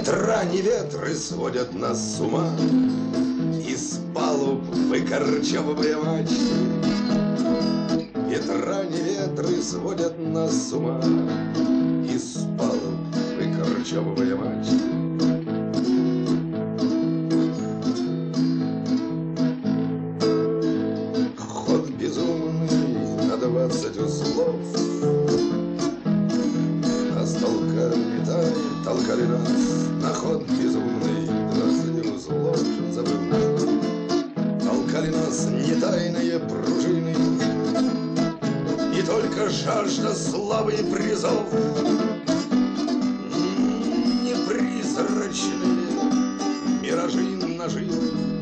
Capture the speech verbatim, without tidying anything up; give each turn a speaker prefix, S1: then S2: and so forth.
S1: Ветра, не ветры сводят нас с ума, из палуб выкорчевывая мачты. Ветра, не ветры сводят нас с ума, из палуб выкорчевывая мачты. Ход безумный на двадцать узлов, нас толкали, тайны, толкали нас на ход безумный, двадцать узлов забыл. Толкали нас не тайные пружины, и только жажда славы и призов, не призрачные миражи наживы.